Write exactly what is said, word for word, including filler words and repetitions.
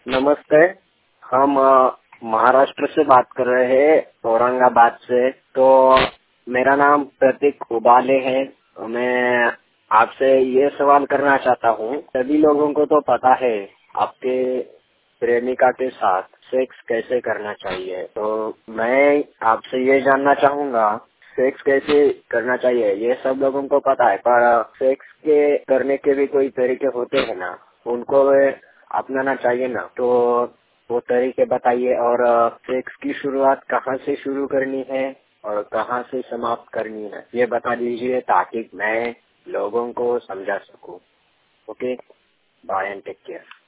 नमस्ते। हम अ, महाराष्ट्र से बात कर रहे हैं, औरंगाबाद से। तो मेरा नाम प्रतीक उबाले है। मैं आपसे ये सवाल करना चाहता हूँ, सभी लोगों को तो पता है आपके प्रेमिका के साथ सेक्स कैसे करना चाहिए, तो मैं आपसे ये जानना चाहूँगा सेक्स कैसे करना चाहिए। ये सब लोगों को पता है, पर सेक्स के करने के भी कोई तरीके होते हैं ना, उनको अपनाना चाहिए ना। तो वो तरीके बताइए, और सेक्स की शुरुआत कहाँ से शुरू करनी है और कहाँ से समाप्त करनी है, ये बता दीजिए ताकि मैं लोगों को समझा सकूं। Okay, bye and take care.